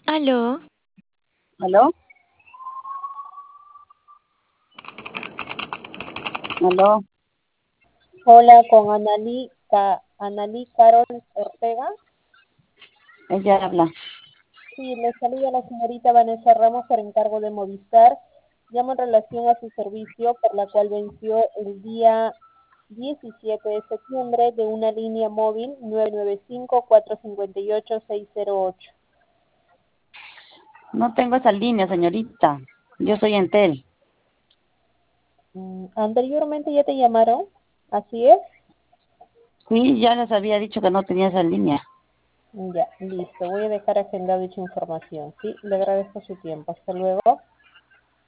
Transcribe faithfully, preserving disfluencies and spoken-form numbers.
Aló, ¿Aló? ¿Aló? Hola, con Analí, Ca- Analí Carol Ortega. Ella habla. Sí, le saluda la señorita Vanessa Ramos por encargo de Movistar. Llamo en relación a su servicio, por la cual venció el día diecisiete de septiembre de una línea móvil nueve nueve cinco, cuatro cinco ocho, seis cero ocho. No tengo esa línea, señorita. Yo soy Entel. Mm, Anteriormente ya te llamaron, ¿así es? Sí, ya les había dicho que no tenía esa línea. Ya, listo. Voy a dejar agendado dicha información. Sí, le agradezco su tiempo. Hasta luego.